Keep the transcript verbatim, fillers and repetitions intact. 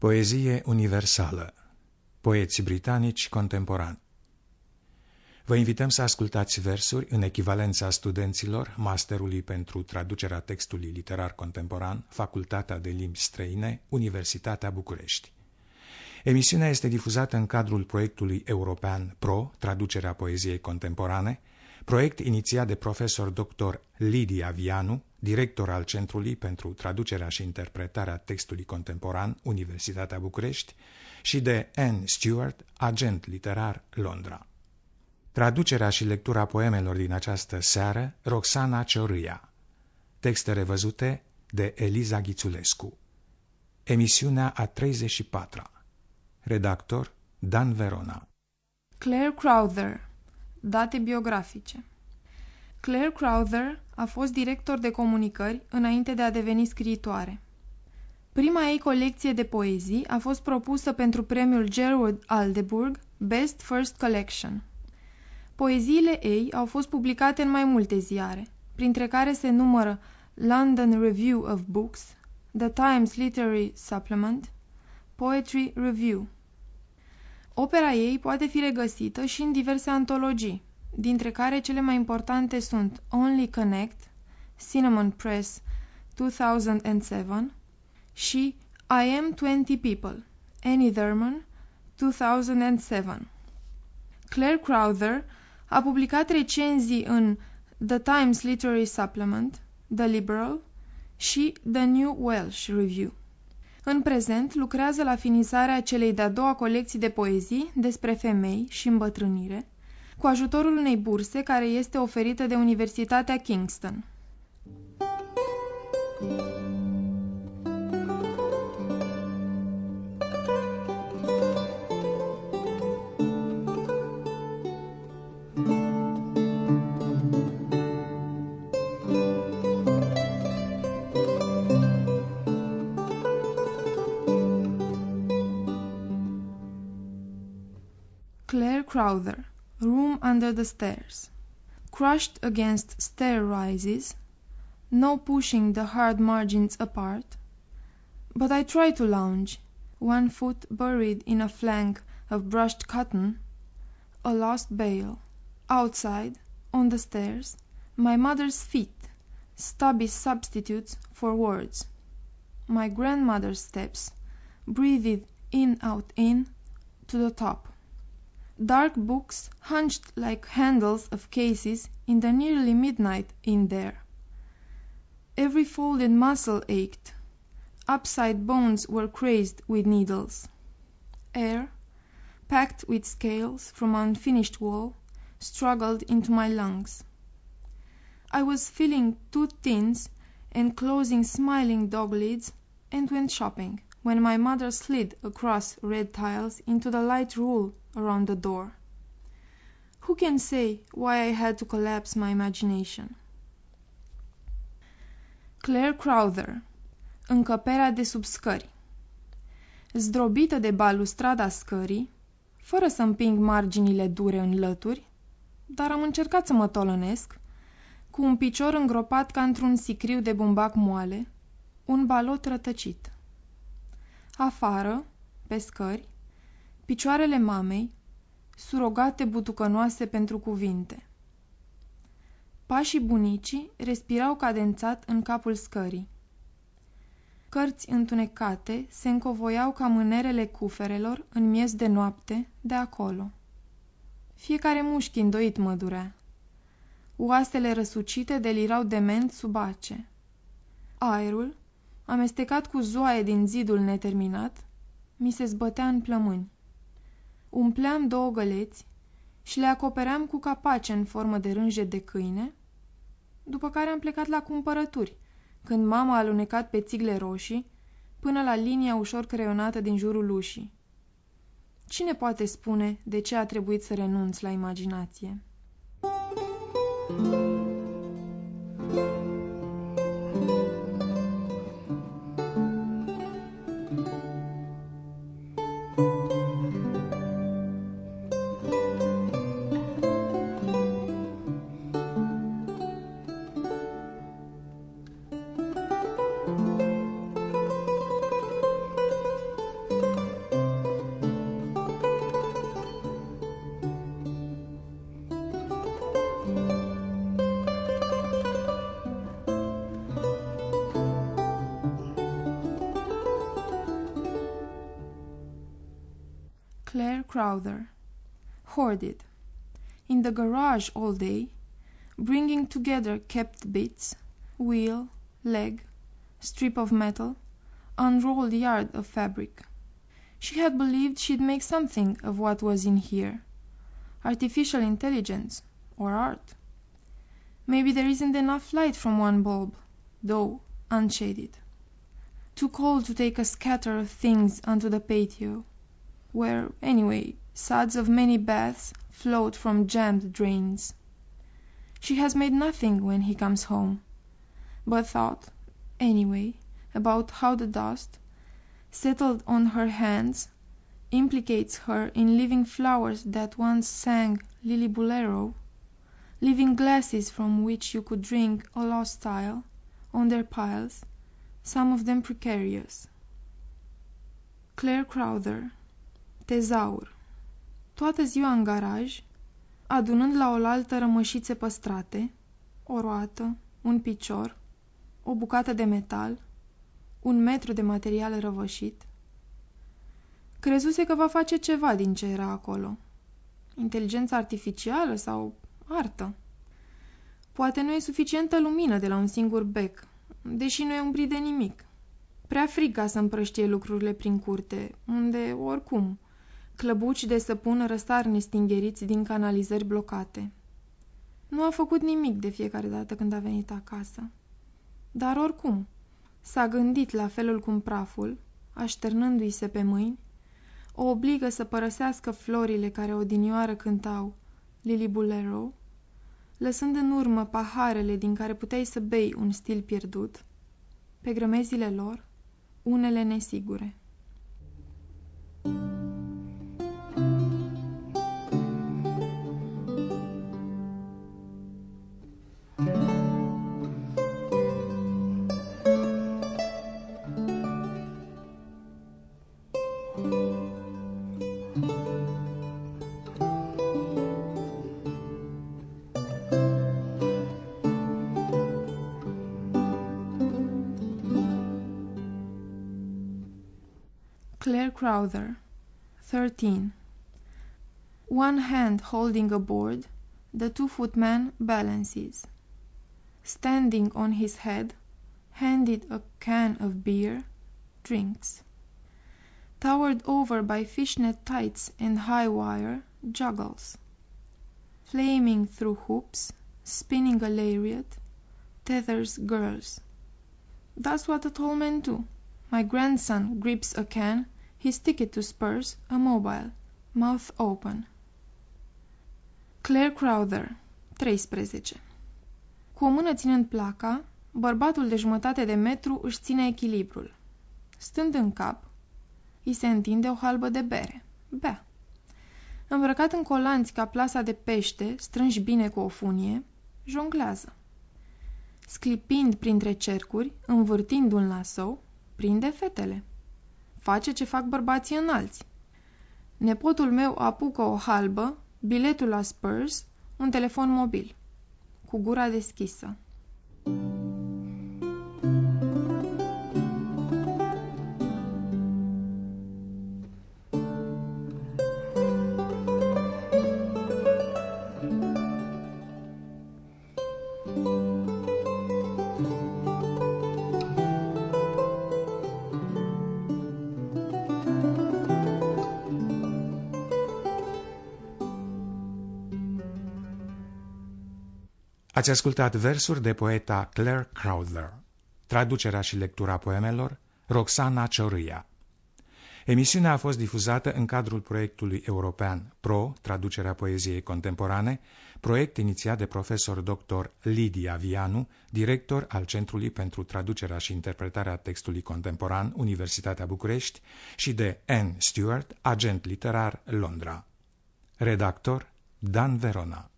Poezie universală. Poeți britanici contemporani. Vă invităm să ascultați versuri în echivalența studenților Masterului pentru traducerea textului literar contemporan, Facultatea de Limbi Străine, Universitatea București. Emisiunea este difuzată în cadrul proiectului european PRO, traducerea poeziei contemporane, proiect inițiat de profesor doctor Lidia Vianu, director al Centrului pentru traducerea și interpretarea textului contemporan, Universitatea București, și de Anne Stewart, agent literar, Londra. Traducerea și lectura poemelor din această seară, Roxana Ciorâia. Texte revăzute de Eliza Ghițulescu. Emisiunea a treizeci și patra. Redactor Dan Verona. Claire Crowther. Date biografice. Claire Crowther a fost director de comunicări înainte de a deveni scriitoare. Prima ei colecție de poezii a fost propusă pentru premiul Gerard Aldeburgh Best First Collection. Poeziile ei au fost publicate în mai multe ziare, printre care se numără London Review of Books, The Times Literary Supplement, Poetry Review. Opera ei poate fi regăsită și în diverse antologii, dintre care cele mai importante sunt Only Connect, Cinnamon Press, two thousand seven, și I Am twenty People, Annie Thurman, two thousand seven. Claire Crowther a publicat recenzii în The Times Literary Supplement, The Liberal și The New Welsh Review. În prezent lucrează la finizarea celei de-a doua colecții de poezii despre femei și îmbătrânire, cu ajutorul unei burse care este oferită de Universitatea Kingston. Claire Crowther. Room under the stairs. Crushed against stair rises, no pushing the hard margins apart, but I try to lounge, one foot buried in a flank of brushed cotton, a lost bale. Outside, on the stairs, my mother's feet, stubby substitutes for words. My grandmother's steps, breathed in out in, to the top. Dark books hunched like handles of cases in the nearly midnight in there. Every folded muscle ached. Upside bones were crazed with needles. Air, packed with scales from unfinished wall, struggled into my lungs. I was filling two tins and closing smiling dog lids and went shopping, when my mother slid across red tiles into the light rule around the door. Who can say why I had to collapse my imagination? Claire Crowther. Încăperea de sub scări. Zdrobită de balustrada scării, fără să împing marginile dure în lături, dar am încercat să mă tolănesc, cu un picior îngropat ca într-un sicriu de bumbac moale, un balot rătăcit. Afară, pe scări, picioarele mamei, surogate butucănoase pentru cuvinte. Pașii bunicii respirau cadențat în capul scării. Cărți întunecate se încovoiau ca mânerele cuferelor în miez de noapte de acolo. Fiecare mușchi îndoit mă durea. Oasele răsucite delirau dement sub ace. Aerul, amestecat cu zoaie din zidul neterminat, mi se zbătea în plămâni. Umpleam două găleți și le acopeream cu capace în formă de rânje de câine, după care am plecat la cumpărături, când mama a alunecat pe țigle roșii până la linia ușor creionată din jurul ușii. Cine poate spune de ce a trebuit să renunț la imaginație? Claire Crowther. Hoarded. In the garage all day, bringing together kept bits, wheel, leg, strip of metal, unrolled yard of fabric. She had believed she'd make something of what was in here. Artificial intelligence, or art. Maybe there isn't enough light from one bulb, though unshaded. Too cold to take a scatter of things onto the patio, where, anyway, suds of many baths float from jammed drains. She has made nothing when he comes home, but thought, anyway, about how the dust, settled on her hands, implicates her in living flowers that once sang Lillibulero, living glasses from which you could drink a lost style, on their piles, some of them precarious. Claire Crowther. Tezaur. Toată ziua în garaj, adunând la oaltă rămășițe păstrate, o roată, un picior, o bucată de metal, un metru de material răvășit. Crezuse că va face ceva din ce era acolo. Inteligență artificială sau artă. Poate nu e suficientă lumină de la un singur bec, deși nu e umbrit de nimic. Prea frig ca să împrăștie lucrurile prin curte, unde, oricum, clăbuci de săpun răsar nestingheriți din canalizări blocate. Nu a făcut nimic de fiecare dată când a venit acasă. Dar oricum, s-a gândit la felul cum praful, așternându-i se pe mâini, o obligă să părăsească florile care odinioară cântau Lillibulero, lăsând în urmă paharele din care puteai să bei un stil pierdut, pe grămezile lor, unele nesigure. Claire Crowther. thirteen. One hand holding a board, the two-foot man balances. Standing on his head, handed a can of beer, drinks. Towered over by fishnet tights and high wire, juggles. Flaming through hoops, spinning a lariat, tethers girls. That's what a tall men do. My grandson grips a can, his ticket to Spurs, a mobile, mouth open. Claire Crowther. treisprezece. Cu o mână ținând placa, bărbatul de jumătate de metru își ține echilibrul. Stând în cap, îi se întinde o halbă de bere. Bea. Îmbrăcat în colanți ca plasa de pește, strânși bine cu o funie, jonglează. Sclipind printre cercuri, învârtind un lasou, prinde fetele. Face ce fac bărbații înalți. Nepotul meu apucă o halbă, biletul la Spurs, un telefon mobil. Cu gura deschisă. Ați ascultat versuri de poeta Claire Crowther, traducerea și lectura poemelor Roxana Ciorâia. Emisiunea a fost difuzată în cadrul proiectului european Pro, traducerea poeziei contemporane, proiect inițiat de profesor doctor Lidia Vianu, director al Centrului pentru Traducerea și Interpretarea Textului Contemporan, Universitatea București, și de Anne Stewart, agent literar, Londra. Redactor Dan Verona.